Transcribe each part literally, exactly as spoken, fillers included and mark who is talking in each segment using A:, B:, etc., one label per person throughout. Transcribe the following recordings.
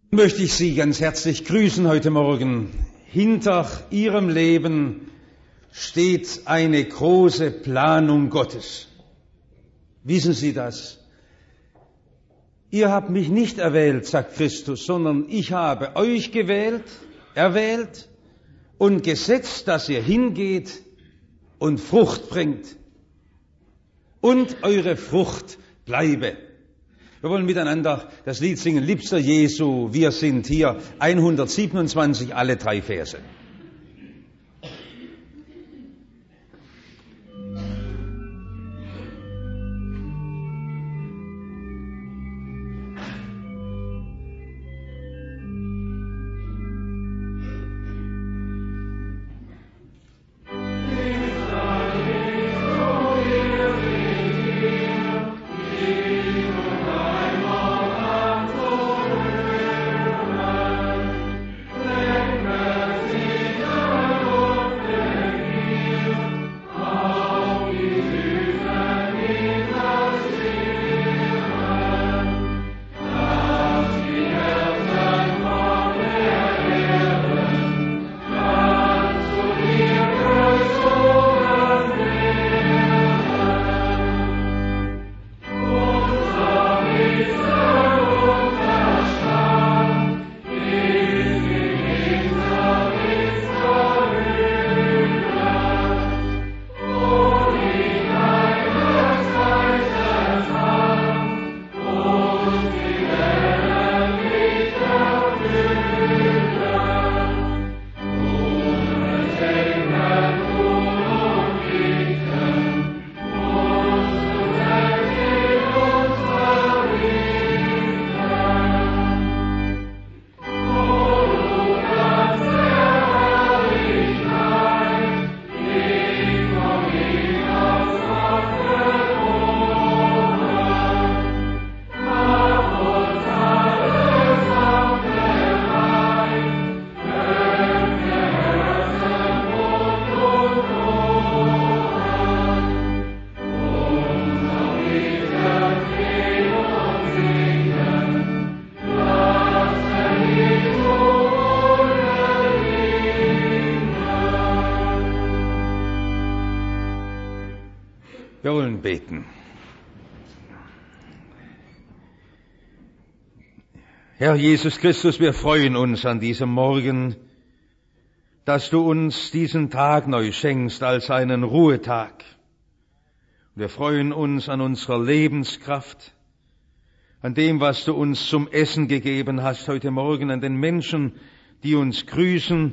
A: Möchte ich Sie ganz herzlich grüßen heute Morgen. Hinter Ihrem Leben steht eine große Planung Gottes. Wissen Sie das? Ihr habt mich nicht erwählt, sagt Christus, sondern ich habe euch gewählt, erwählt und gesetzt, dass ihr hingeht und Frucht bringt. Und eure Frucht bleibe. Wir wollen miteinander das Lied singen, Liebster Jesu, wir sind hier, hundertsiebenundzwanzig, alle drei Verse. Wir wollen beten. Herr Jesus Christus, wir freuen uns an diesem Morgen, dass du uns diesen Tag neu schenkst als einen Ruhetag. Wir freuen uns an unserer Lebenskraft, an dem, was du uns zum Essen gegeben hast heute Morgen, an den Menschen, die uns grüßen.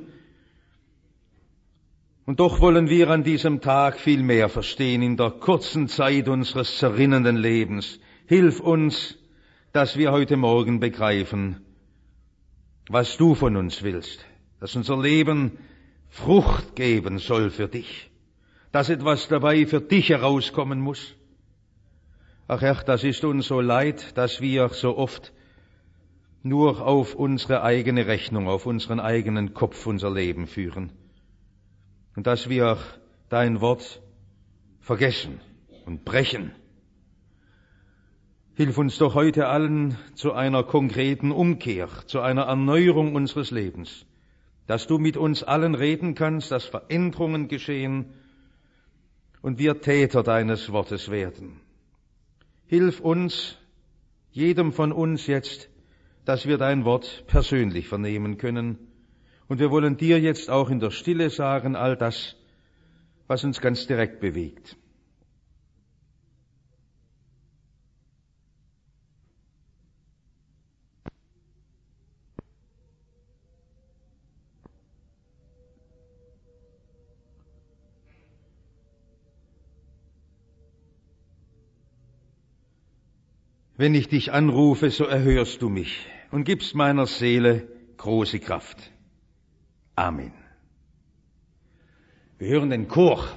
A: Und doch wollen wir an diesem Tag viel mehr verstehen in der kurzen Zeit unseres zerrinnenden Lebens. Hilf uns, dass wir heute Morgen begreifen, was du von uns willst, dass unser Leben Frucht geben soll für dich, dass etwas dabei für dich herauskommen muss. Ach Herr, das ist uns so leid, dass wir so oft nur auf unsere eigene Rechnung, auf unseren eigenen Kopf unser Leben führen. Und dass wir dein Wort vergessen und brechen. Hilf uns doch heute allen zu einer konkreten Umkehr, zu einer Erneuerung unseres Lebens, dass du mit uns allen reden kannst, dass Veränderungen geschehen und wir Täter deines Wortes werden. Hilf uns, jedem von uns jetzt, dass wir dein Wort persönlich vernehmen können. Und wir wollen dir jetzt auch in der Stille sagen, all das, was uns ganz direkt bewegt. Wenn ich dich anrufe, so erhörst du mich und gibst meiner Seele große Kraft. Amen. Wir hören den Chor.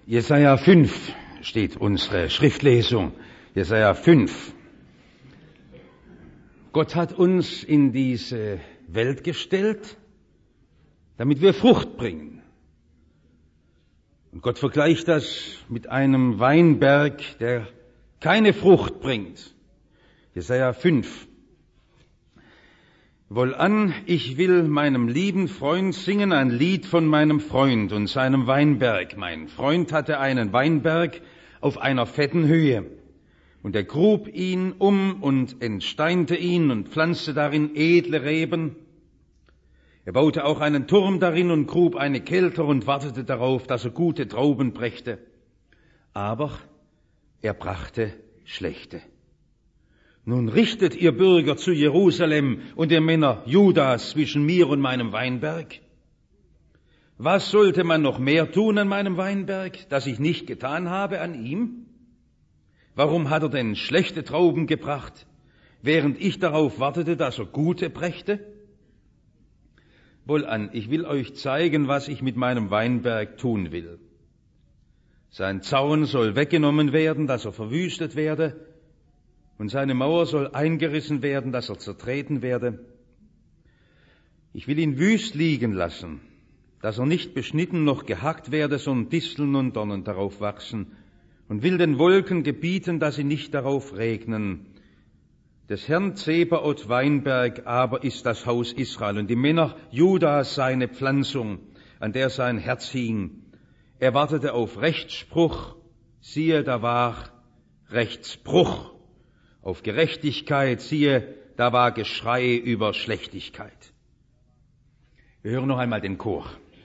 A: Jesaja fünf steht unsere Schriftlesung. Jesaja fünf. Gott hat uns in diese Welt gestellt, damit wir Frucht bringen. Und Gott vergleicht das mit einem Weinberg, der keine Frucht bringt. Jesaja fünf. Wohlan, ich will meinem lieben Freund singen ein Lied von meinem Freund und seinem Weinberg. Mein Freund hatte einen Weinberg auf einer fetten Höhe. Und er grub ihn um und entsteinte ihn und pflanzte darin edle Reben. Er baute auch einen Turm darin und grub eine Kelter und wartete darauf, dass er gute Trauben brächte. Aber er brachte schlechte. Nun richtet ihr Bürger zu Jerusalem und ihr Männer Judas zwischen mir und meinem Weinberg. Was sollte man noch mehr tun an meinem Weinberg, das ich nicht getan habe an ihm? Warum hat er denn schlechte Trauben gebracht, während ich darauf wartete, dass er gute brächte? Wohlan, ich will euch zeigen, was ich mit meinem Weinberg tun will. Sein Zaun soll weggenommen werden, dass er verwüstet werde, und seine Mauer soll eingerissen werden, dass er zertreten werde. Ich will ihn wüst liegen lassen, dass er nicht beschnitten noch gehackt werde, sondern Disteln und Dornen darauf wachsen, und will den Wolken gebieten, dass sie nicht darauf regnen. Des Herrn Zebaoth Weinberg aber ist das Haus Israel, und die Männer Judas seine Pflanzung, an der sein Herz hing. Er wartete auf Rechtsspruch, siehe, da war Rechtsbruch. Auf Gerechtigkeit, siehe, da war Geschrei über Schlechtigkeit. Wir hören noch einmal den Chor.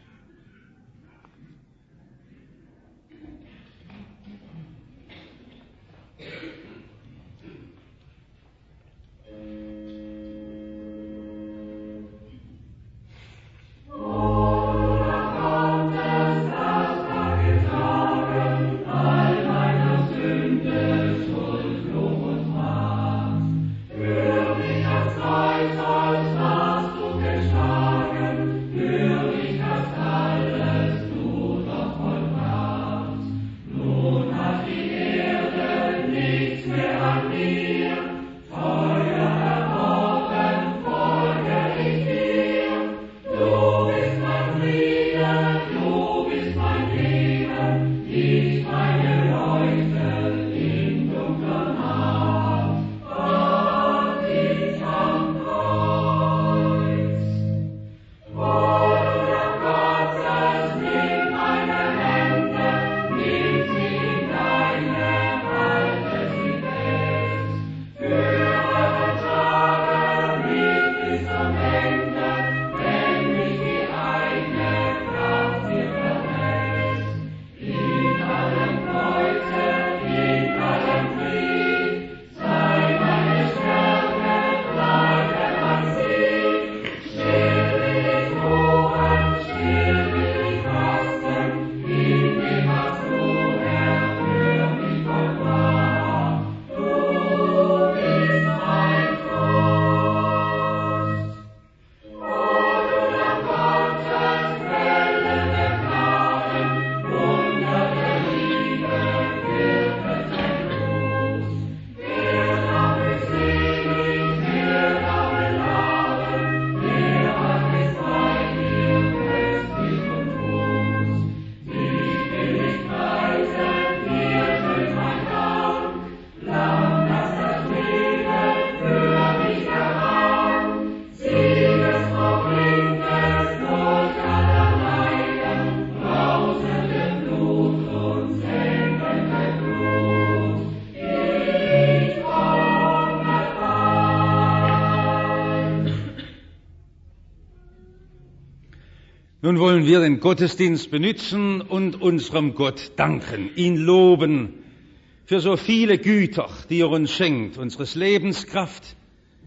A: Nun wollen wir den Gottesdienst benutzen und unserem Gott danken, ihn loben für so viele Güter, die er uns schenkt, unseres Lebens Kraft,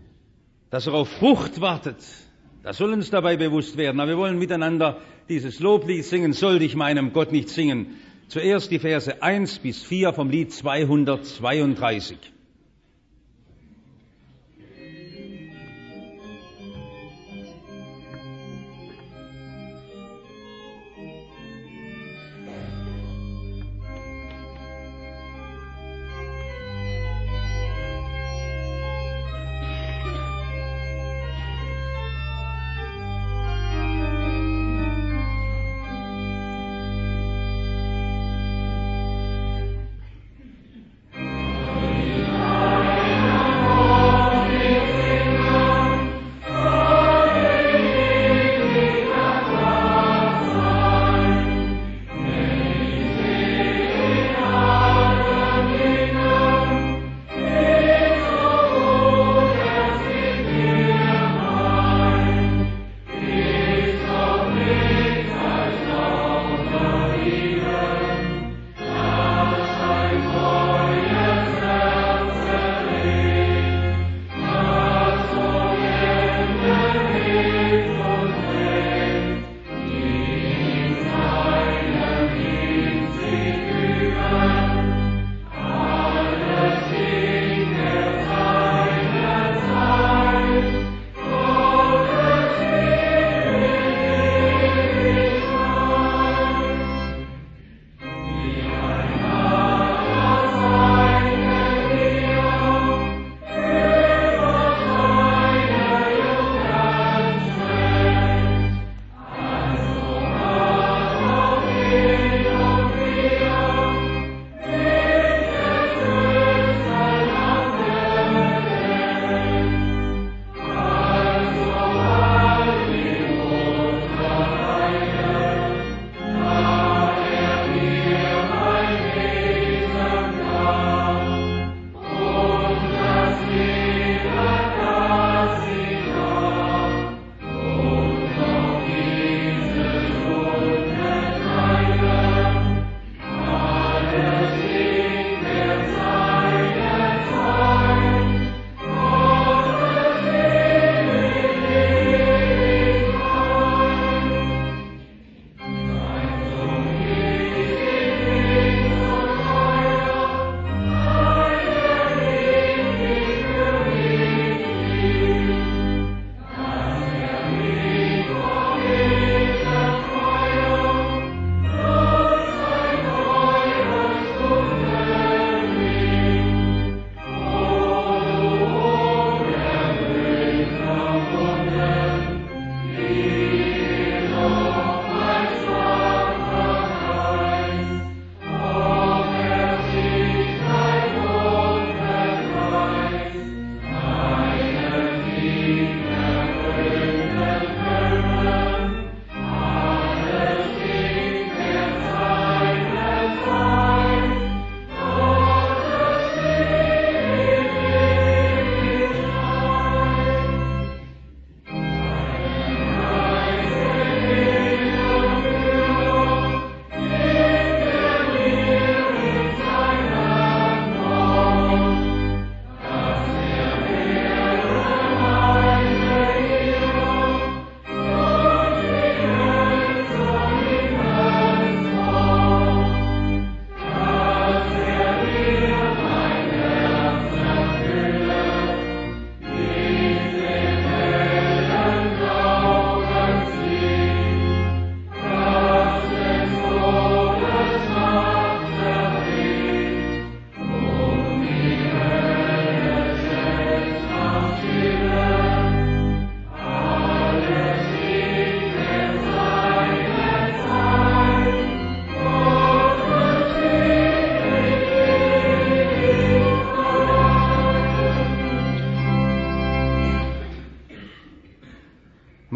A: dass er auf Frucht wartet. Das soll uns dabei bewusst werden. Aber wir wollen miteinander dieses Loblied singen, soll dich meinem Gott nicht singen. Zuerst die Verse eins bis vier vom Lied zweihundertzweiunddreißig.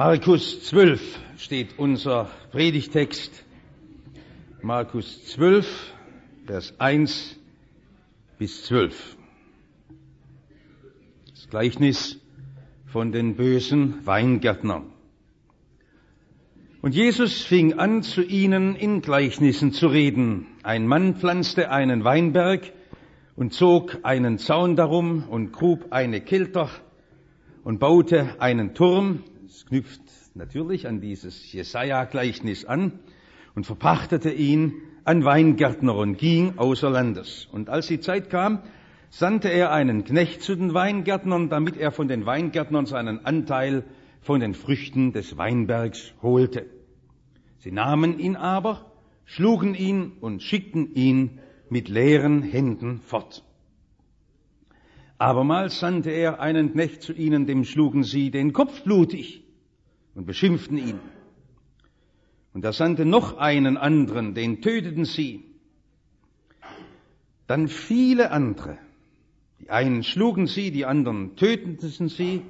A: Markus zwölf steht unser Predigtext. Markus zwölf, Vers eins bis zwölf. Das Gleichnis von den bösen Weingärtnern. Und Jesus fing an, zu ihnen in Gleichnissen zu reden. Ein Mann pflanzte einen Weinberg und zog einen Zaun darum und grub eine Kelter und baute einen Turm. Das knüpft natürlich an dieses Jesaja-Gleichnis an und verpachtete ihn an Weingärtner und ging außer Landes. Und als die Zeit kam, sandte er einen Knecht zu den Weingärtnern, damit er von den Weingärtnern seinen Anteil von den Früchten des Weinbergs holte. Sie nahmen ihn aber, schlugen ihn und schickten ihn mit leeren Händen fort. Abermals sandte er einen Knecht zu ihnen, dem schlugen sie den Kopf blutig und beschimpften ihn. Und er sandte noch einen anderen, den töteten sie. Dann viele andere, die einen schlugen sie, die anderen töteten sie.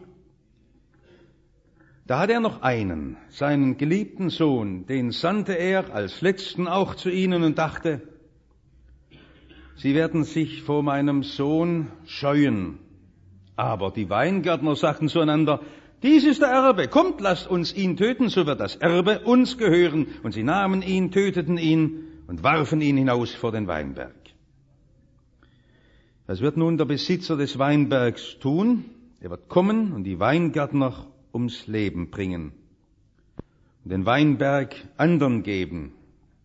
A: Da hat er noch einen, seinen geliebten Sohn, den sandte er als letzten auch zu ihnen und dachte, sie werden sich vor meinem Sohn scheuen. Aber die Weingärtner sagten zueinander, dies ist der Erbe, kommt, lasst uns ihn töten, so wird das Erbe uns gehören. Und sie nahmen ihn, töteten ihn und warfen ihn hinaus vor den Weinberg. Was wird nun der Besitzer des Weinbergs tun? Er wird kommen und die Weingärtner ums Leben bringen und den Weinberg anderen geben.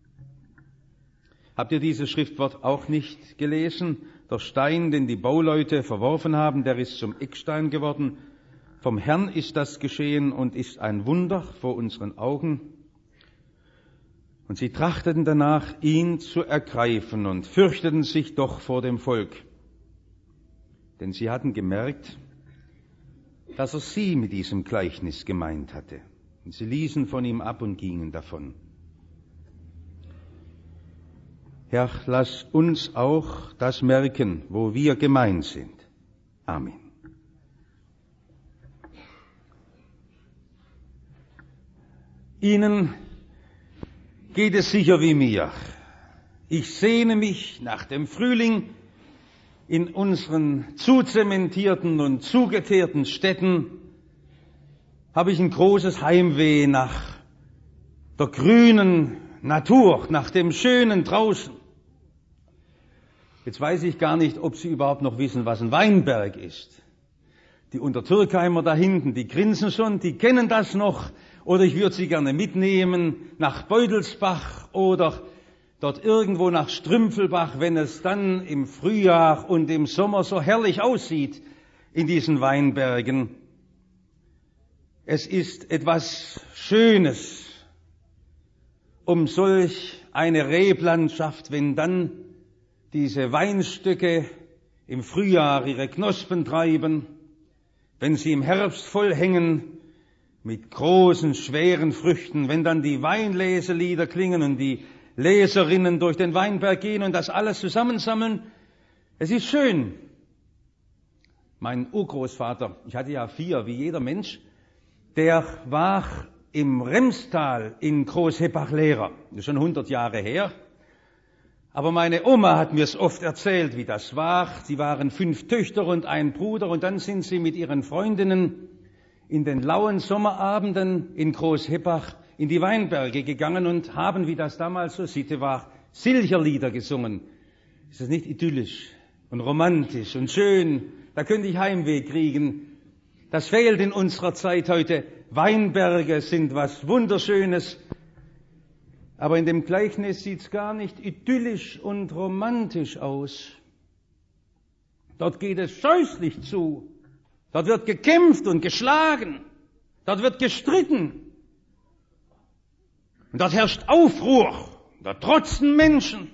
A: Habt ihr dieses Schriftwort auch nicht gelesen? Der Stein, den die Bauleute verworfen haben, der ist zum Eckstein geworden. Vom Herrn ist das geschehen und ist ein Wunder vor unseren Augen. Und sie trachteten danach, ihn zu ergreifen und fürchteten sich doch vor dem Volk. Denn sie hatten gemerkt, dass er sie mit diesem Gleichnis gemeint hatte. Und sie ließen von ihm ab und gingen davon. Herr, lass uns auch das merken, wo wir gemeint sind. Amen. Ihnen geht es sicher wie mir. Ich sehne mich nach dem Frühling in unseren zuzementierten und zugeteerten Städten. Habe ich ein großes Heimweh nach der grünen Natur, nach dem Schönen draußen. Jetzt weiß ich gar nicht, ob Sie überhaupt noch wissen, was ein Weinberg ist. Die Untertürkheimer da hinten, die grinsen schon, die kennen das noch. Oder ich würde Sie gerne mitnehmen nach Beutelsbach oder dort irgendwo nach Strümpfelbach, wenn es dann im Frühjahr und im Sommer so herrlich aussieht in diesen Weinbergen. Es ist etwas Schönes, um solch eine Reblandschaft, wenn dann diese Weinstöcke im Frühjahr ihre Knospen treiben, wenn sie im Herbst voll hängen mit großen, schweren Früchten, wenn dann die Weinleselieder klingen und die Leserinnen durch den Weinberg gehen und das alles zusammensammeln. Es ist schön. Mein Urgroßvater, ich hatte ja vier, wie jeder Mensch, der war im Remstal in Großheppach Lehrer. Das ist schon hundert Jahre her. Aber meine Oma hat mir es oft erzählt, wie das war. Sie waren fünf Töchter und ein Bruder und dann sind sie mit ihren Freundinnen in den lauen Sommerabenden in Großheppach in die Weinberge gegangen und haben, wie das damals so Sitte war, Silcherlieder gesungen. Ist das nicht idyllisch und romantisch und schön? Da könnte ich Heimweh kriegen. Das fehlt in unserer Zeit heute. Weinberge sind was Wunderschönes. Aber in dem Gleichnis sieht's gar nicht idyllisch und romantisch aus. Dort geht es scheußlich zu. Dort wird gekämpft und geschlagen. Dort wird gestritten. Und dort herrscht Aufruhr. Da trotzen Menschen.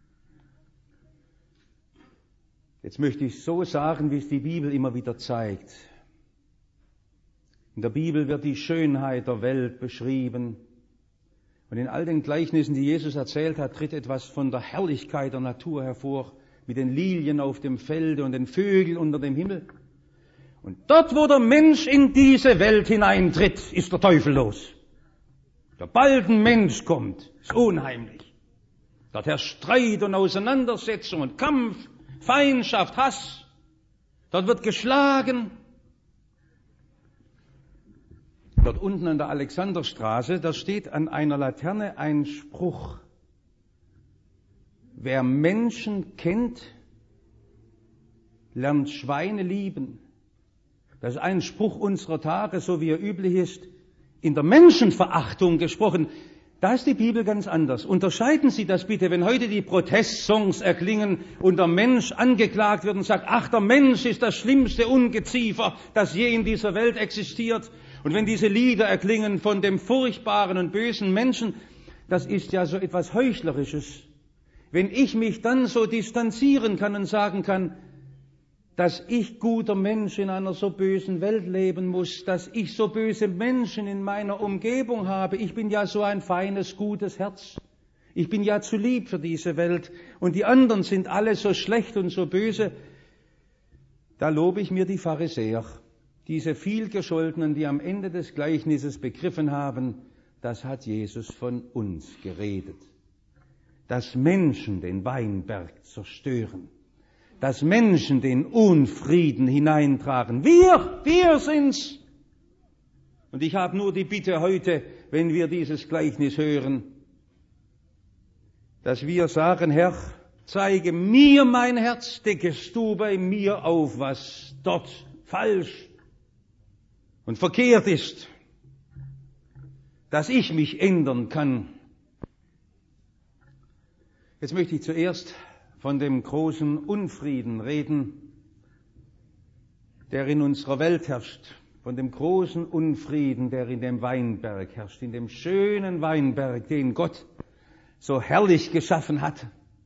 A: Jetzt möchte ich so sagen, wie es die Bibel immer wieder zeigt. In der Bibel wird die Schönheit der Welt beschrieben. Und in all den Gleichnissen, die Jesus erzählt hat, tritt etwas von der Herrlichkeit der Natur hervor, mit den Lilien auf dem Felde und den Vögeln unter dem Himmel.
B: Und dort, wo der Mensch in diese Welt hineintritt, ist der Teufel los. Sobald ein Mensch kommt, ist unheimlich. Dort herrscht Streit und Auseinandersetzung und Kampf, Feindschaft, Hass. Dort wird geschlagen. Dort unten an der Alexanderstraße, da steht an einer Laterne ein Spruch. Wer Menschen kennt, lernt Schweine lieben. Das ist ein Spruch unserer Tage, so wie er üblich ist, in der Menschenverachtung gesprochen. Da ist die Bibel ganz anders. Unterscheiden Sie das bitte, wenn heute die Protestsongs erklingen und der Mensch angeklagt wird und sagt, ach, der Mensch ist das schlimmste Ungeziefer, das je in dieser Welt existiert. Und wenn diese Lieder erklingen von dem furchtbaren und bösen Menschen, das ist ja so etwas Heuchlerisches. Wenn ich mich dann so distanzieren kann und sagen kann, dass ich guter Mensch in einer so bösen Welt leben muss, dass ich so böse Menschen in meiner Umgebung habe. Ich bin ja so ein feines, gutes Herz. Ich bin ja zu lieb für diese Welt. Und die anderen sind alle so schlecht und so böse. Da lobe ich mir die Pharisäer, diese vielgescholtenen, die am Ende des Gleichnisses begriffen haben, das hat Jesus von uns geredet. Dass Menschen den Weinberg zerstören. Dass Menschen den Unfrieden hineintragen. Wir, wir sind's. Und ich habe nur die Bitte heute, wenn wir dieses Gleichnis hören, dass wir sagen, Herr, zeige mir mein Herz, deckest du bei mir auf, was dort falsch und verkehrt ist, dass ich mich ändern kann. Jetzt möchte ich zuerst von dem großen Unfrieden reden, der in unserer Welt herrscht, von dem großen Unfrieden, der in dem Weinberg herrscht, in dem schönen Weinberg, den Gott so herrlich geschaffen hat.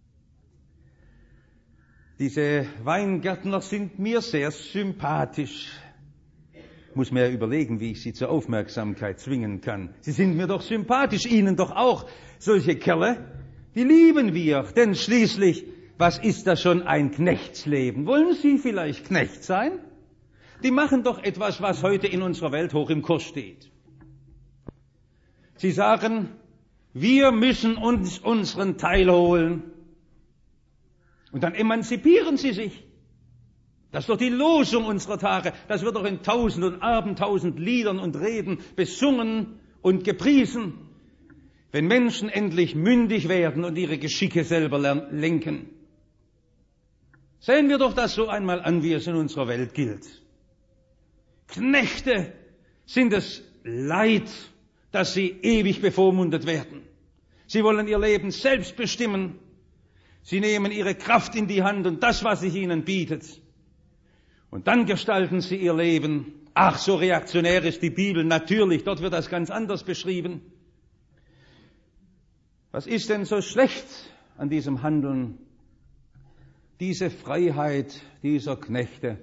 B: Diese Weingärtner sind mir sehr sympathisch. Ich muss mir ja überlegen, wie ich sie zur Aufmerksamkeit zwingen kann. Sie sind mir doch sympathisch, Ihnen doch auch. Solche Kerle, die lieben wir, denn schließlich, was ist das schon ein Knechtsleben? Wollen Sie vielleicht Knecht sein? Die machen doch etwas, was heute in unserer Welt hoch im Kurs steht. Sie sagen, wir müssen uns unseren Teil holen. Und dann emanzipieren sie sich. Das ist doch die Losung unserer Tage. Das wird doch in tausend und abendtausend Liedern und Reden besungen und gepriesen. Wenn Menschen endlich mündig werden und ihre Geschicke selber lenken. Sehen wir doch das so einmal an, wie es in unserer Welt gilt. Knechte sind es leid, dass sie ewig bevormundet werden. Sie wollen ihr Leben selbst bestimmen. Sie nehmen ihre Kraft in die Hand und das, was sich ihnen bietet. Und dann gestalten sie ihr Leben. Ach, so reaktionär ist die Bibel. Natürlich, dort wird das ganz anders beschrieben. Was ist denn so schlecht an diesem Handeln? Diese Freiheit dieser Knechte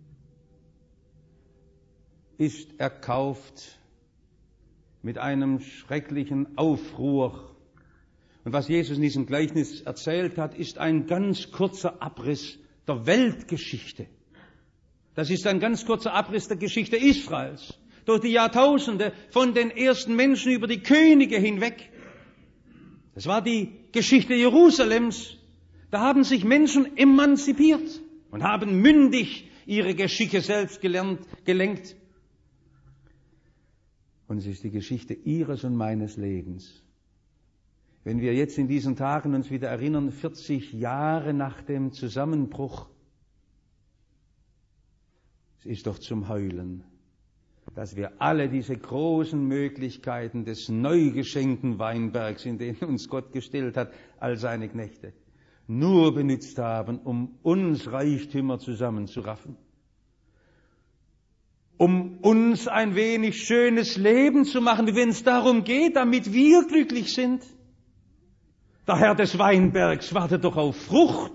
B: ist erkauft mit einem schrecklichen Aufruhr. Und was Jesus in diesem Gleichnis erzählt hat, ist ein ganz kurzer Abriss der Weltgeschichte. Das ist ein ganz kurzer Abriss der Geschichte Israels. Durch die Jahrtausende, von den ersten Menschen über die Könige hinweg. Das war die Geschichte Jerusalems. Da haben sich Menschen emanzipiert und haben mündig ihre Geschicke selbst gelernt, gelenkt. Und es ist die Geschichte Ihres und meines Lebens. Wenn wir jetzt in diesen Tagen uns wieder erinnern, vierzig Jahre nach dem Zusammenbruch, es ist doch zum Heulen, dass wir alle diese großen Möglichkeiten des neu geschenkten Weinbergs, in den uns Gott gestellt hat, all seine Knechte, nur benutzt haben, um uns Reichtümer zusammenzuraffen. Um uns ein wenig schönes Leben zu machen, wenn es darum geht, damit wir glücklich sind. Der Herr des Weinbergs wartet doch auf Frucht.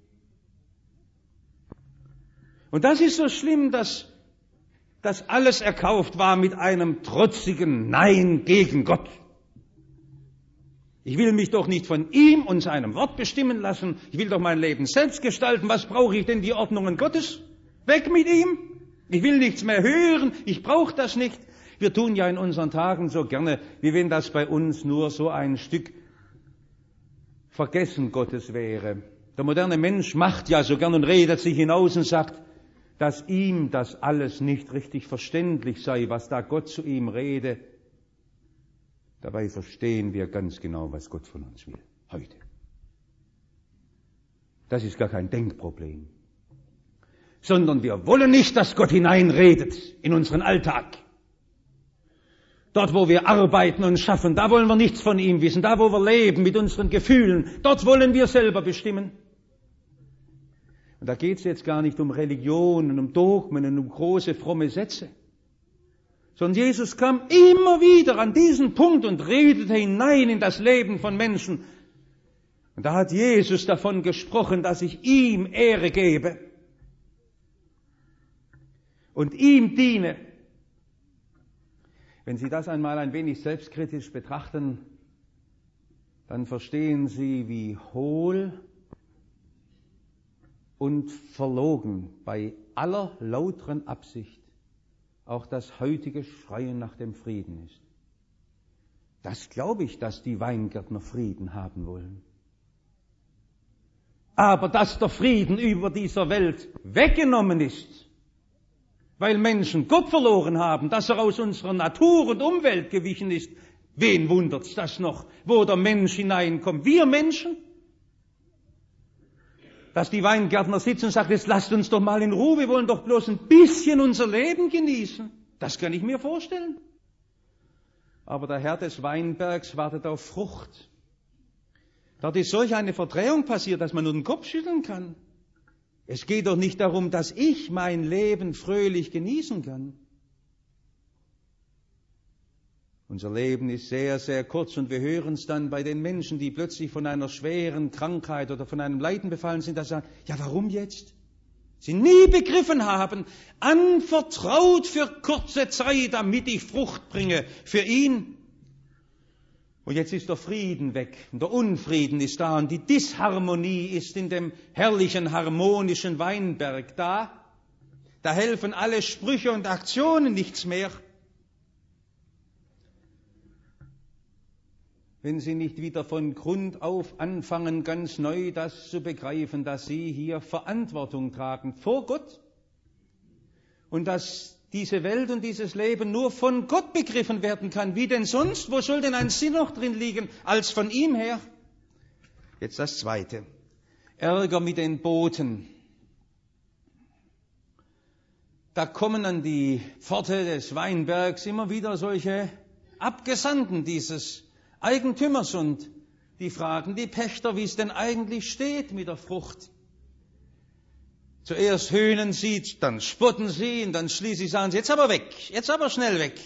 B: Und das ist so schlimm, dass das alles erkauft war mit einem trotzigen Nein gegen Gott. Ich will mich doch nicht von ihm und seinem Wort bestimmen lassen. Ich will doch mein Leben selbst gestalten. Was brauche ich denn die Ordnungen Gottes? Weg mit ihm. Ich will nichts mehr hören, ich brauche das nicht. Wir tun ja in unseren Tagen so gerne, wie wenn das bei uns nur so ein Stück Vergessen Gottes wäre. Der moderne Mensch macht ja so gern und redet sich hinaus und sagt, dass ihm das alles nicht richtig verständlich sei, was da Gott zu ihm rede. Dabei verstehen wir ganz genau, was Gott von uns will, heute. Das ist gar kein Denkproblem. Sondern wir wollen nicht, dass Gott hineinredet in unseren Alltag. Dort, wo wir arbeiten und schaffen, da wollen wir nichts von ihm wissen. Da, wo wir leben mit unseren Gefühlen, dort wollen wir selber bestimmen. Und da geht es jetzt gar nicht um Religion und um Dogmen und um große, fromme Sätze. Sondern Jesus kam immer wieder an diesen Punkt und redete hinein in das Leben von Menschen. Und da hat Jesus davon gesprochen, dass ich ihm Ehre gebe und ihm diene. Wenn Sie das einmal ein wenig selbstkritisch betrachten, dann verstehen Sie, wie hohl und verlogen bei aller lauteren Absicht auch das heutige Schreien nach dem Frieden ist. Das glaube ich, dass die Weingärtner Frieden haben wollen. Aber dass der Frieden über dieser Welt weggenommen ist, weil Menschen Gott verloren haben, dass er aus unserer Natur und Umwelt gewichen ist, wen wundert's das noch, wo der Mensch hineinkommt? Wir Menschen? Dass die Weingärtner sitzen und sagen, jetzt lasst uns doch mal in Ruhe, wir wollen doch bloß ein bisschen unser Leben genießen. Das kann ich mir vorstellen. Aber der Herr des Weinbergs wartet auf Frucht. Dort ist solch eine Verdrehung passiert, dass man nur den Kopf schütteln kann. Es geht doch nicht darum, dass ich mein Leben fröhlich genießen kann. Unser Leben ist sehr, sehr kurz und wir hören es dann bei den Menschen, die plötzlich von einer schweren Krankheit oder von einem Leiden befallen sind, dass sie sagen, ja, warum jetzt? Sie nie begriffen haben, anvertraut für kurze Zeit, damit ich Frucht bringe für ihn. Und jetzt ist der Frieden weg und der Unfrieden ist da und die Disharmonie ist in dem herrlichen, harmonischen Weinberg da. Da helfen alle Sprüche und Aktionen nichts mehr. Wenn Sie nicht wieder von Grund auf anfangen, ganz neu das zu begreifen, dass Sie hier Verantwortung tragen vor Gott und dass diese Welt und dieses Leben nur von Gott begriffen werden kann. Wie denn sonst? Wo soll denn ein Sinn noch drin liegen, als von ihm her? Jetzt das Zweite. Ärger mit den Boten. Da kommen an die Pforte des Weinbergs immer wieder solche Abgesandten dieses Eigentümers und die fragen die Pächter, wie es denn eigentlich steht mit der Frucht. Zuerst höhnen sie, dann spotten sie und dann schließlich sagen sie, jetzt aber weg, jetzt aber schnell weg.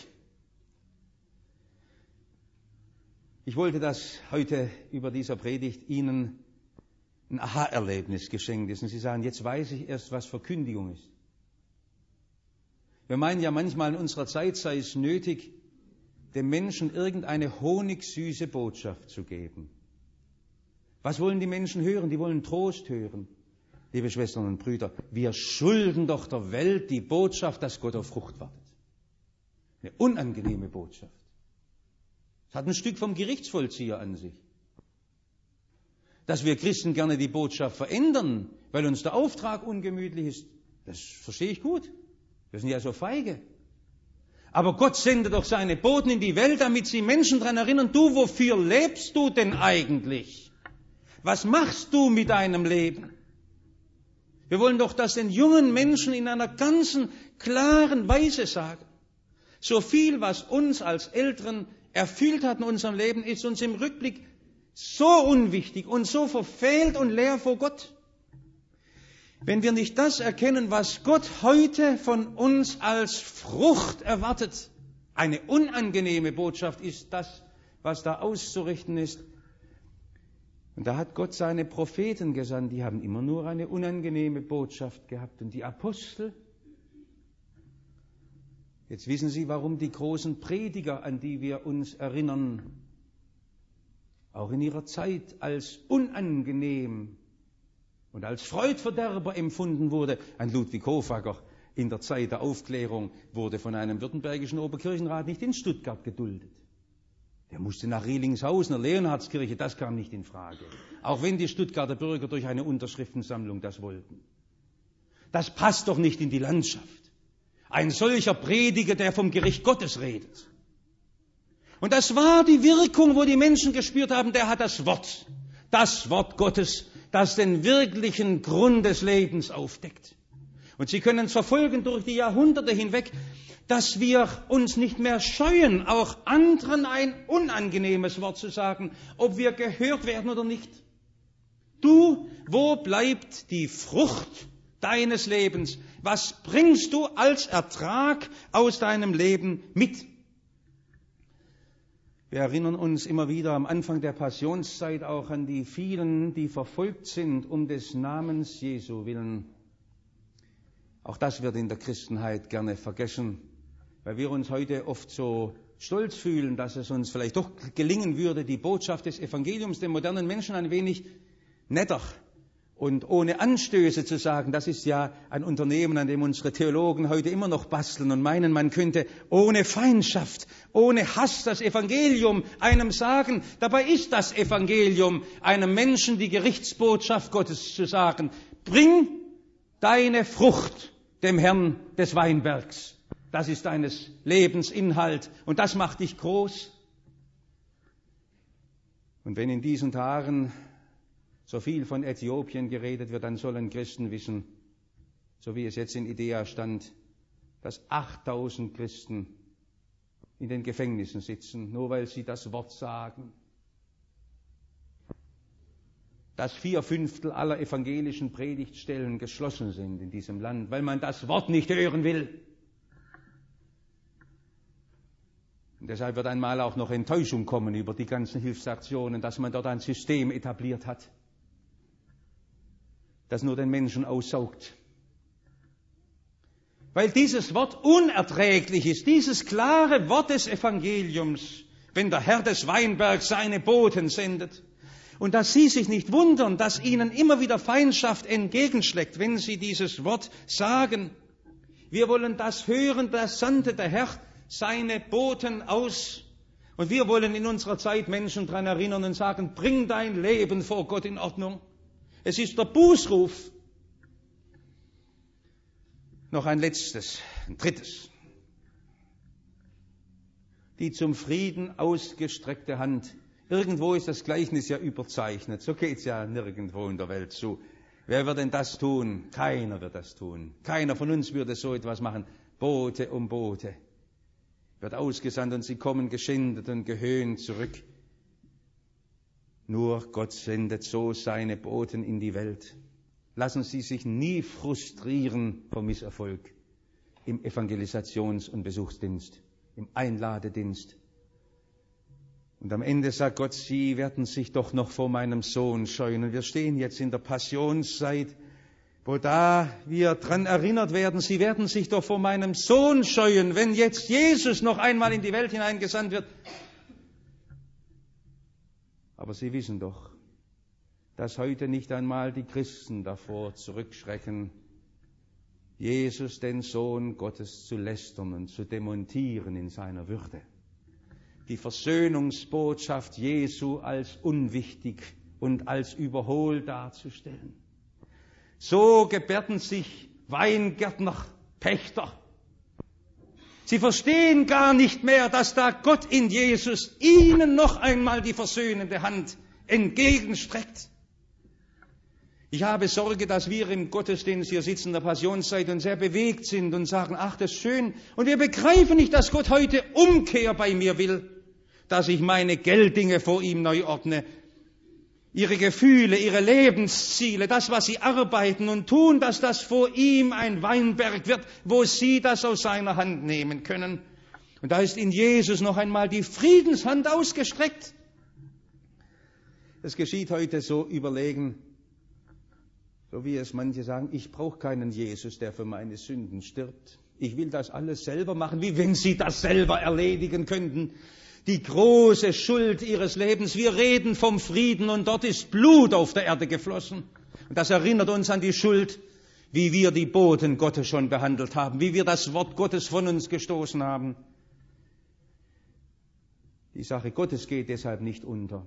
B: Ich wollte, dass heute über dieser Predigt Ihnen ein Aha-Erlebnis geschenkt ist und Sie sagen, jetzt weiß ich erst, was Verkündigung ist. Wir meinen ja manchmal in unserer Zeit sei es nötig, dem Menschen irgendeine honigsüße Botschaft zu geben. Was wollen die Menschen hören? Die wollen Trost hören. Liebe Schwestern und Brüder, wir schulden doch der Welt die Botschaft, dass Gott auf Frucht wartet. Eine unangenehme Botschaft. Es hat ein Stück vom Gerichtsvollzieher an sich. Dass wir Christen gerne die Botschaft verändern, weil uns der Auftrag ungemütlich ist, das verstehe ich gut. Wir sind ja so feige. Aber Gott sendet doch seine Boten in die Welt, damit sie Menschen daran erinnern, du, wofür lebst du denn eigentlich? Was machst du mit deinem Leben? Wir wollen doch das den jungen Menschen in einer ganzen klaren Weise sagen. So viel, was uns als Älteren erfüllt hat in unserem Leben, ist uns im Rückblick so unwichtig und so verfehlt und leer vor Gott. Wenn wir nicht das erkennen, was Gott heute von uns als Frucht erwartet, eine unangenehme Botschaft ist das, was da auszurichten ist. Und da hat Gott seine Propheten gesandt, die haben immer nur eine unangenehme Botschaft gehabt. Und die Apostel, jetzt wissen Sie, warum die großen Prediger, an die wir uns erinnern, auch in ihrer Zeit als unangenehm und als Freudverderber empfunden wurde. Ein Ludwig Hofacker, in der Zeit der Aufklärung wurde von einem württembergischen Oberkirchenrat nicht in Stuttgart geduldet. Der musste nach Rielingshausen, der Leonhardskirche, das kam nicht in Frage. Auch wenn die Stuttgarter Bürger durch eine Unterschriftensammlung das wollten. Das passt doch nicht in die Landschaft. Ein solcher Prediger, der vom Gericht Gottes redet. Und das war die Wirkung, wo die Menschen gespürt haben, der hat das Wort, das Wort Gottes, das den wirklichen Grund des Lebens aufdeckt. Und Sie können es verfolgen durch die Jahrhunderte hinweg, dass wir uns nicht mehr scheuen, auch anderen ein unangenehmes Wort zu sagen, ob wir gehört werden oder nicht. Du, wo bleibt die Frucht deines Lebens? Was bringst du als Ertrag aus deinem Leben mit? Wir erinnern uns immer wieder am Anfang der Passionszeit auch an die vielen, die verfolgt sind um des Namens Jesu willen. Auch das wird in der Christenheit gerne vergessen, weil wir uns heute oft so stolz fühlen, dass es uns vielleicht doch gelingen würde, die Botschaft des Evangeliums den modernen Menschen ein wenig netter und ohne Anstöße zu sagen. Das ist ja ein Unternehmen, an dem unsere Theologen heute immer noch basteln und meinen, man könnte ohne Feindschaft, ohne Hass das Evangelium einem sagen. Dabei ist das Evangelium einem Menschen die Gerichtsbotschaft Gottes zu sagen. Bring deine Frucht dem Herrn des Weinbergs. Das ist deines Lebensinhalt und das macht dich groß. Und wenn in diesen Tagen so viel von Äthiopien geredet wird, dann sollen Christen wissen, so wie es jetzt in Idea stand, dass achttausend Christen in den Gefängnissen sitzen, nur weil sie das Wort sagen. Dass vier Fünftel aller evangelischen Predigtstellen geschlossen sind in diesem Land, weil man das Wort nicht hören will. Und deshalb wird einmal auch noch Enttäuschung kommen über die ganzen Hilfsaktionen, dass man dort ein System etabliert hat, das nur den Menschen aussaugt. Weil dieses Wort unerträglich ist, dieses klare Wort des Evangeliums, wenn der Herr des Weinbergs seine Boten sendet. Und dass Sie sich nicht wundern, dass Ihnen immer wieder Feindschaft entgegenschlägt, wenn Sie dieses Wort sagen. Wir wollen das hören, das sandte der Herr seine Boten aus. Und wir wollen in unserer Zeit Menschen daran erinnern und sagen, bring dein Leben vor Gott in Ordnung. Es ist der Bußruf. Noch ein letztes, ein drittes. Die zum Frieden ausgestreckte Hand. Irgendwo ist das Gleichnis ja überzeichnet. So geht's ja nirgendwo in der Welt zu. Wer wird denn das tun? Keiner wird das tun. Keiner von uns würde so etwas machen. Bote um Bote. Wird ausgesandt und sie kommen geschändet und gehöhnt zurück. Nur Gott sendet so seine Boten in die Welt. Lassen Sie sich nie frustrieren vom Misserfolg im Evangelisations- und Besuchsdienst, im Einladedienst. Und am Ende sagt Gott, Sie werden sich doch noch vor meinem Sohn scheuen. Und wir stehen jetzt in der Passionszeit, wo da wir dran erinnert werden, Sie werden sich doch vor meinem Sohn scheuen, wenn jetzt Jesus noch einmal in die Welt hineingesandt wird. Aber Sie wissen doch, dass heute nicht einmal die Christen davor zurückschrecken, Jesus, den Sohn Gottes, zu lästern und zu demontieren in seiner Würde. Die Versöhnungsbotschaft Jesu als unwichtig und als überholt darzustellen. So gebärden sich Weingärtner, Pächter. Sie verstehen gar nicht mehr, dass da Gott in Jesus ihnen noch einmal die versöhnende Hand entgegenstreckt. Ich habe Sorge, dass wir im Gottesdienst hier sitzen in der Passionszeit und sehr bewegt sind und sagen, ach, das ist schön. Und wir begreifen nicht, dass Gott heute Umkehr bei mir will, dass ich meine Gelddinge vor ihm neu ordne. Ihre Gefühle, ihre Lebensziele, das, was sie arbeiten und tun, dass das vor ihm ein Weinberg wird, wo sie das aus seiner Hand nehmen können. Und da ist in Jesus noch einmal die Friedenshand ausgestreckt. Es geschieht heute so überlegen, so wie es manche sagen, ich brauche keinen Jesus, der für meine Sünden stirbt. Ich will das alles selber machen, wie wenn sie das selber erledigen könnten. Die große Schuld ihres Lebens. Wir reden vom Frieden und dort ist Blut auf der Erde geflossen. Und das erinnert uns an die Schuld wie wir die Boten Gottes schon behandelt haben, wie wir das Wort Gottes von uns gestoßen haben. Die Sache Gottes geht deshalb nicht unter.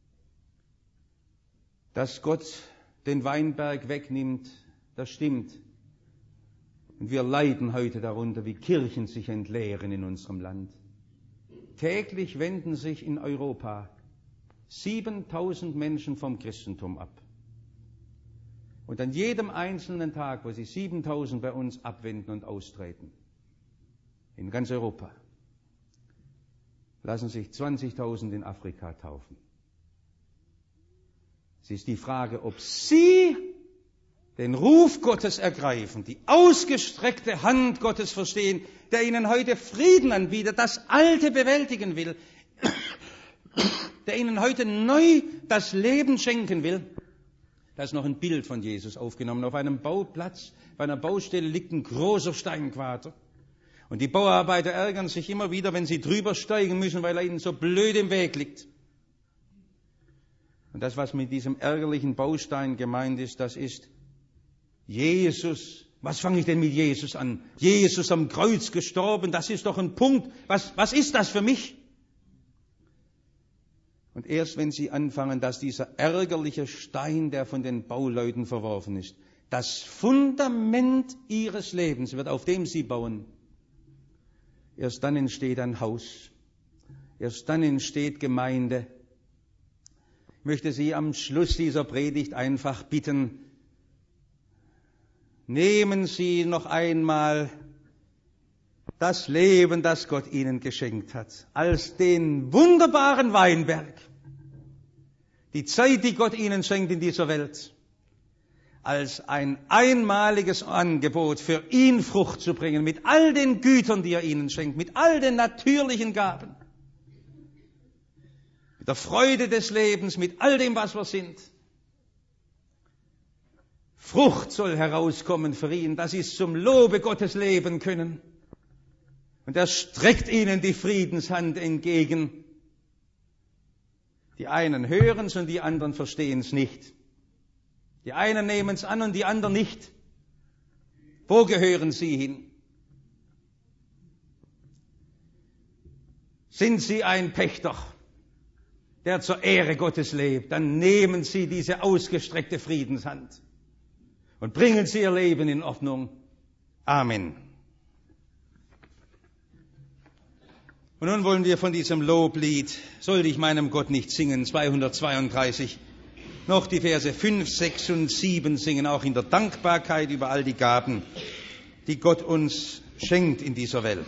B: Dass Gott den Weinberg wegnimmt, das stimmt. Und wir leiden heute darunter, wie Kirchen sich entleeren in unserem Land. Täglich wenden sich in Europa siebentausend Menschen vom Christentum ab. Und an jedem einzelnen Tag, wo sich siebentausend bei uns abwenden und austreten, in ganz Europa, lassen sich zwanzigtausend in Afrika taufen. Es ist die Frage, ob Sie den Ruf Gottes ergreifen, die ausgestreckte Hand Gottes verstehen, der Ihnen heute Frieden anbietet, das Alte bewältigen will, der Ihnen heute neu das Leben schenken will. Da ist noch ein Bild von Jesus aufgenommen. Auf einem Bauplatz, bei einer Baustelle liegt ein großer Steinquader. Und die Bauarbeiter ärgern sich immer wieder, wenn sie drüber steigen müssen, weil er ihnen so blöd im Weg liegt. Und das, was mit diesem ärgerlichen Baustein gemeint ist, das ist Jesus. Was fange ich denn mit Jesus an? Jesus am Kreuz gestorben, das ist doch ein Punkt. Was, was ist das für mich? Und erst wenn Sie anfangen, dass dieser ärgerliche Stein, der von den Bauleuten verworfen ist, das Fundament Ihres Lebens wird, auf dem Sie bauen, erst dann entsteht ein Haus, erst dann entsteht Gemeinde. Ich möchte Sie am Schluss dieser Predigt einfach bitten, nehmen Sie noch einmal das Leben, das Gott Ihnen geschenkt hat, als den wunderbaren Weinberg, die Zeit, die Gott Ihnen schenkt in dieser Welt, als ein einmaliges Angebot für ihn Frucht zu bringen, mit all den Gütern, die er Ihnen schenkt, mit all den natürlichen Gaben, mit der Freude des Lebens, mit all dem, was wir sind. Frucht soll herauskommen für ihn, dass sie zum Lobe Gottes leben können. Und er streckt ihnen die Friedenshand entgegen. Die einen hören es und die anderen verstehen es nicht. Die einen nehmen es an und die anderen nicht. Wo gehören sie hin? Sind sie ein Pächter, der zur Ehre Gottes lebt, dann nehmen sie diese ausgestreckte Friedenshand und bringen sie ihr Leben in Ordnung. Amen. Und nun wollen wir von diesem Loblied, sollte ich meinem Gott nicht singen, zweihundertzweiunddreißig, noch die Verse fünf, sechs und sieben singen, auch in der Dankbarkeit über all die Gaben, die Gott uns schenkt in dieser Welt.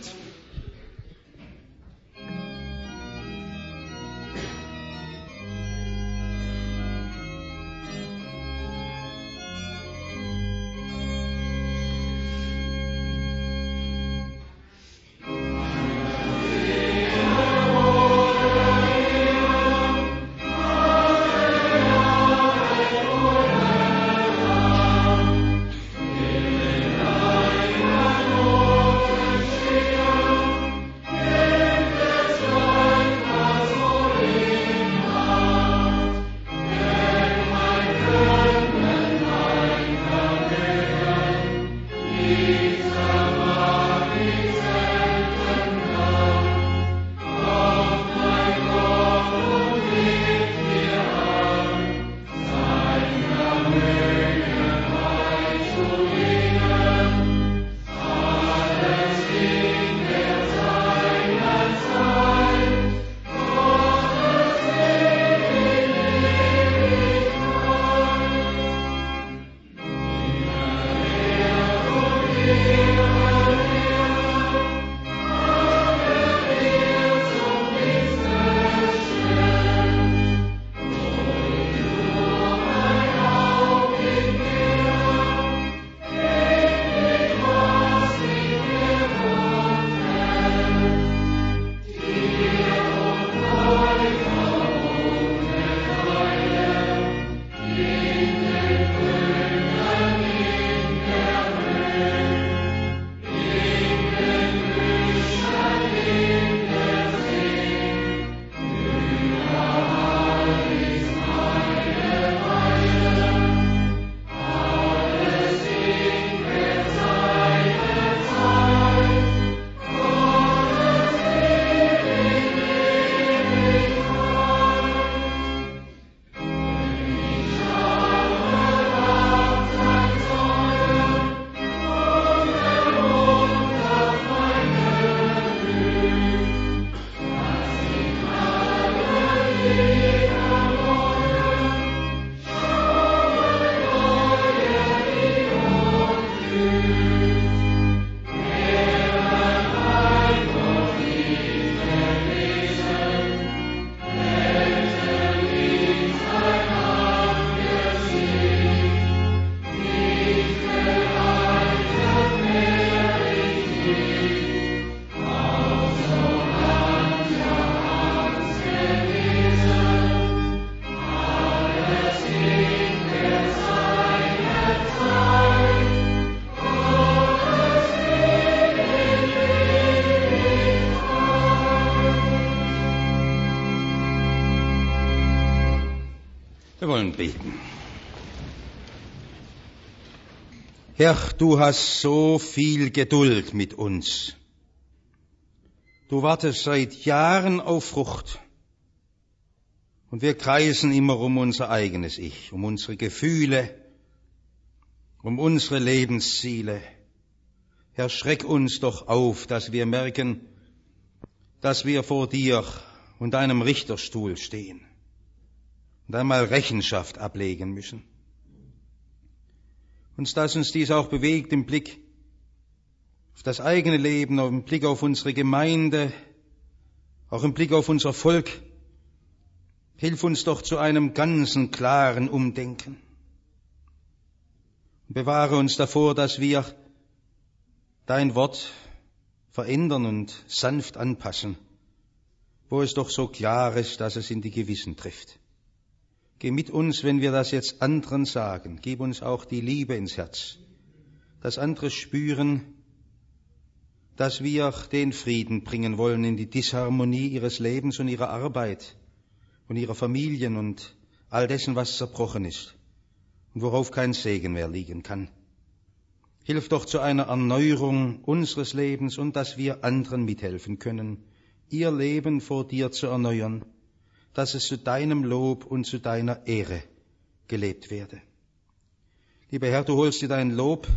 C: Yeah.
A: wollen beten. Herr, du hast so viel Geduld mit uns. Du wartest seit Jahren auf Frucht. Und wir kreisen immer um unser eigenes Ich, um unsere Gefühle, um unsere Lebensziele. Herr, schreck uns doch auf, dass wir merken, dass wir vor dir und deinem Richterstuhl stehen und einmal Rechenschaft ablegen müssen. Und dass uns dies auch bewegt im Blick auf das eigene Leben, im Blick auf unsere Gemeinde, auch im Blick auf unser Volk. Hilf uns doch zu einem ganzen klaren Umdenken. Und bewahre uns davor, dass wir dein Wort verändern und sanft anpassen, wo es doch so klar ist, dass es in die Gewissen trifft. Geh mit uns, wenn wir das jetzt anderen sagen. Gib uns auch die Liebe ins Herz, dass andere spüren, dass wir den Frieden bringen wollen in die Disharmonie ihres Lebens und ihrer Arbeit und ihrer Familien und all dessen, was zerbrochen ist und worauf kein Segen mehr liegen kann. Hilf doch zu einer Erneuerung unseres Lebens und dass wir anderen mithelfen können, ihr Leben vor dir zu erneuern, dass es zu deinem Lob und zu deiner Ehre gelebt werde. Lieber Herr, du holst dir dein Lob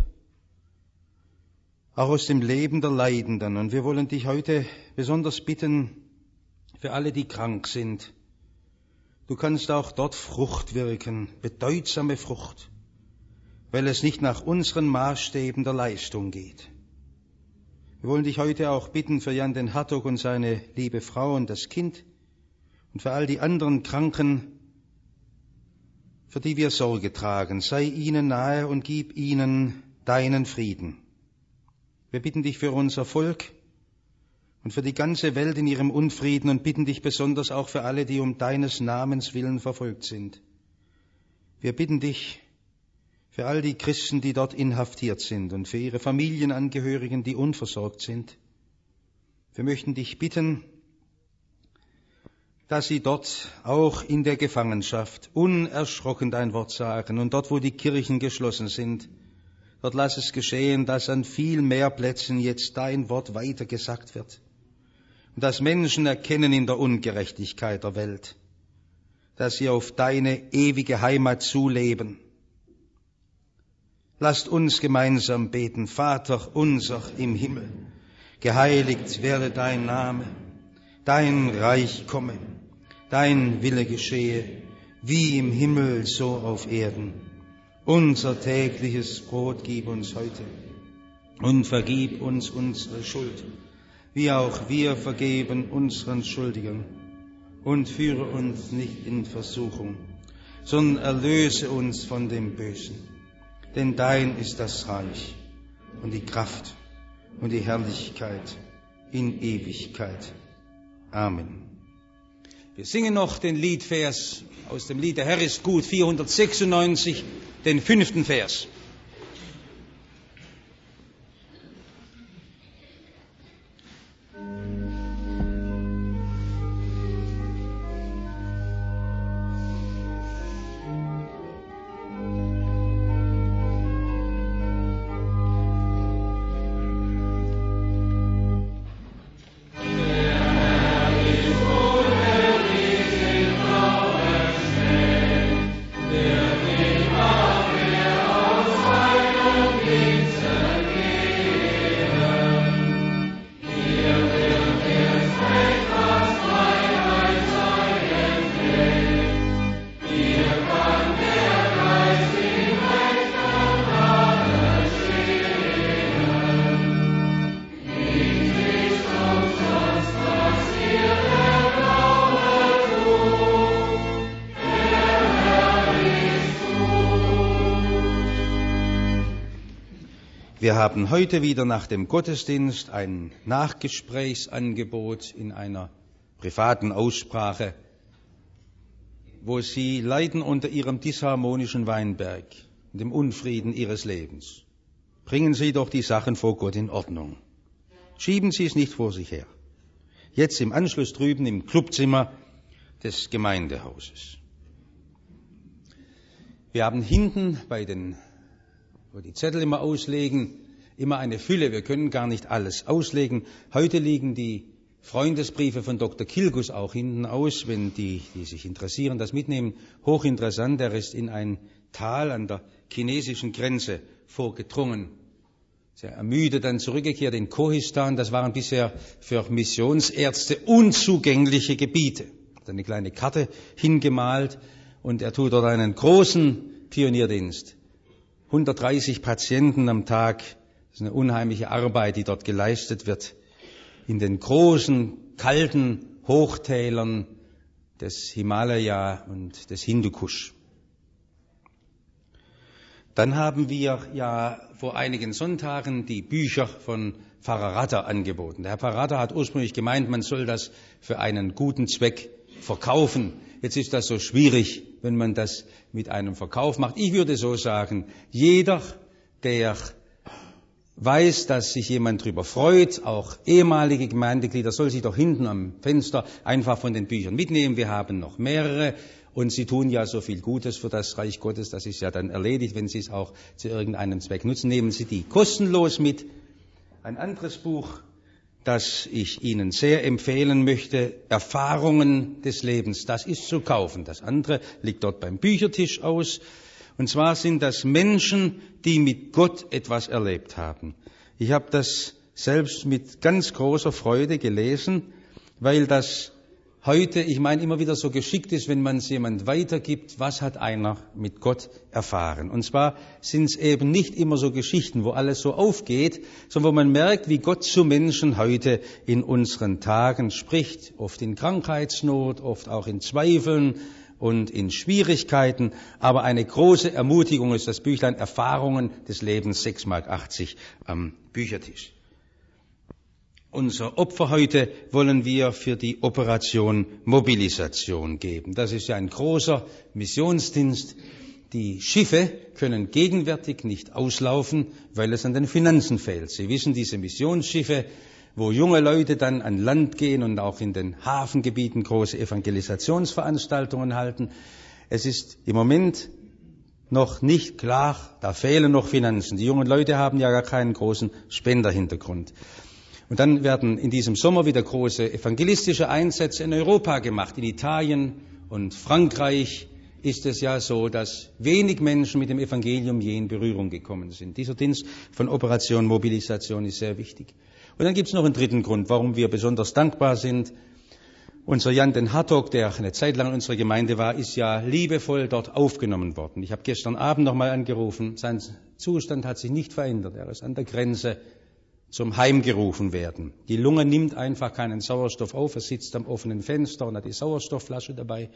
A: auch aus dem Leben der Leidenden. Und wir wollen dich heute besonders bitten für alle, die krank sind. Du kannst auch dort Frucht wirken, bedeutsame Frucht, weil es nicht nach unseren Maßstäben der Leistung geht. Wir wollen dich heute auch bitten für Jan den Hartog und seine liebe Frau und das Kind und für all die anderen Kranken, für die wir Sorge tragen. Sei ihnen nahe und gib ihnen deinen Frieden. Wir bitten dich für unser Volk und für die ganze Welt in ihrem Unfrieden und bitten dich besonders auch für alle, die um deines Namens willen verfolgt sind. Wir bitten dich für all die Christen, die dort inhaftiert sind und für ihre Familienangehörigen, die unversorgt sind. Wir möchten dich bitten, dass sie dort auch in der Gefangenschaft unerschrocken dein Wort sagen und dort, wo die Kirchen geschlossen sind, dort lass es geschehen, dass an viel mehr Plätzen jetzt dein Wort weitergesagt wird und dass Menschen erkennen in der Ungerechtigkeit der Welt, dass sie auf deine ewige Heimat zuleben. Lasst uns gemeinsam beten. Vater unser im Himmel, geheiligt werde dein Name, dein Reich komme, dein Wille geschehe, wie im Himmel so auf Erden. Unser tägliches Brot gib uns heute und vergib uns unsere Schuld, wie auch wir vergeben unseren Schuldigern. Und führe uns nicht in Versuchung, sondern erlöse uns von dem Bösen. Denn dein ist das Reich und die Kraft und die Herrlichkeit in Ewigkeit. Amen.
B: Wir singen noch den Liedvers aus dem Lied Der Herr ist gut, vierhundertsechsundneunzig, den fünften Vers.
A: Wir haben heute wieder nach dem Gottesdienst ein Nachgesprächsangebot in einer privaten Aussprache, wo Sie leiden unter Ihrem disharmonischen Weinberg und dem Unfrieden Ihres Lebens. Bringen Sie doch die Sachen vor Gott in Ordnung. Schieben Sie es nicht vor sich her. Jetzt im Anschluss drüben im Clubzimmer des Gemeindehauses.
B: Wir haben hinten bei den, wo die Zettel immer auslegen, immer eine Fülle. Wir können gar nicht alles auslegen. Heute liegen die Freundesbriefe von Doktor Kilgus auch hinten aus, wenn die, die sich interessieren, das mitnehmen. Hochinteressant, er ist in ein Tal an der chinesischen Grenze vorgedrungen. Sehr ermüdet dann zurückgekehrt in Kohistan. Das waren bisher für Missionsärzte unzugängliche Gebiete. Er hat eine kleine Karte hingemalt und er tut dort einen großen Pionierdienst. hundertdreißig Patienten am Tag. Das ist eine unheimliche Arbeit, die dort geleistet wird. In den großen, kalten Hochtälern des Himalaya und des Hindukusch. Dann haben wir ja vor einigen Sonntagen die Bücher von Pfarrer Ratter angeboten. Der Herr Pfarrer Ratter hat ursprünglich gemeint, man soll das für einen guten Zweck verkaufen. Jetzt ist das so schwierig, wenn man das mit einem Verkauf macht. Ich würde so sagen, jeder, der weiß, dass sich jemand darüber freut, auch ehemalige Gemeindeglieder, soll sich doch hinten am Fenster einfach von den Büchern mitnehmen. Wir haben noch mehrere und Sie tun ja so viel Gutes für das Reich Gottes, das ist ja dann erledigt, wenn Sie es auch zu irgendeinem Zweck nutzen. Nehmen Sie die kostenlos mit. Ein anderes Buch, das ich Ihnen sehr empfehlen möchte, Erfahrungen des Lebens, das ist zu kaufen. Das andere liegt dort beim Büchertisch aus. Und zwar sind das Menschen, die mit Gott etwas erlebt haben. Ich habe das selbst mit ganz großer Freude gelesen, weil das heute, ich meine, immer wieder so geschickt ist, wenn man es jemand weitergibt, was hat einer mit Gott erfahren. Und zwar sind es eben nicht immer so Geschichten, wo alles so aufgeht, sondern wo man merkt, wie Gott zu Menschen heute in unseren Tagen spricht, oft in Krankheitsnot, oft auch in Zweifeln und in Schwierigkeiten, aber eine große Ermutigung ist das Büchlein Erfahrungen des Lebens, sechs Mark achtzig am Büchertisch. Unser Opfer heute wollen wir für die Operation Mobilisation geben. Das ist ja ein großer Missionsdienst. Die Schiffe können gegenwärtig nicht auslaufen, weil es an den Finanzen fehlt. Sie wissen, diese Missionsschiffe, wo junge Leute dann an Land gehen und auch in den Hafengebieten große Evangelisationsveranstaltungen halten. Es ist im Moment noch nicht klar, da fehlen noch Finanzen. Die jungen Leute haben ja gar keinen großen Spenderhintergrund. Und dann werden in diesem Sommer wieder große evangelistische Einsätze in Europa gemacht. In Italien und Frankreich ist es ja so, dass wenig Menschen mit dem Evangelium je in Berührung gekommen sind. Dieser Dienst von Operation Mobilisation ist sehr wichtig. Und dann gibt es noch einen dritten Grund, warum wir besonders dankbar sind. Unser Jan den Hartog, der eine Zeit lang in unserer Gemeinde war, ist ja liebevoll dort aufgenommen worden. Ich habe gestern Abend nochmal angerufen, sein Zustand hat sich nicht verändert. Er ist an der Grenze zum Heimgerufen werden. Die Lunge nimmt einfach keinen Sauerstoff auf, er sitzt am offenen Fenster und hat die Sauerstoffflasche dabei.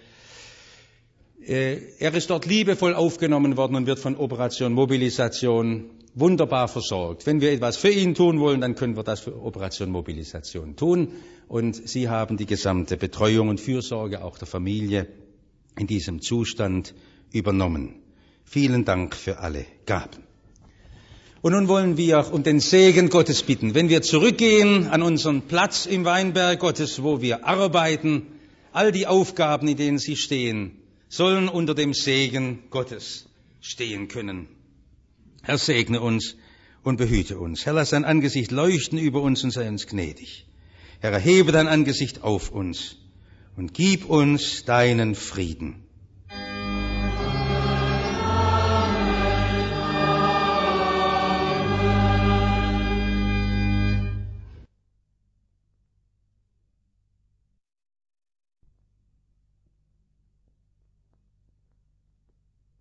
B: Er ist dort liebevoll aufgenommen worden und wird von Operation Mobilisation wunderbar versorgt. Wenn wir etwas für ihn tun wollen, dann können wir das für Operation Mobilisation tun. Und Sie haben die gesamte Betreuung und Fürsorge auch der Familie in diesem Zustand übernommen. Vielen Dank für alle Gaben. Und nun wollen wir um den Segen Gottes bitten. Wenn wir zurückgehen an unseren Platz im Weinberg Gottes, wo wir arbeiten, all die Aufgaben, in denen Sie stehen, sollen unter dem Segen Gottes stehen können. Herr, segne uns und behüte uns. Herr, lass dein Angesicht leuchten über uns und sei uns gnädig. Herr, erhebe dein Angesicht auf uns und gib uns deinen Frieden.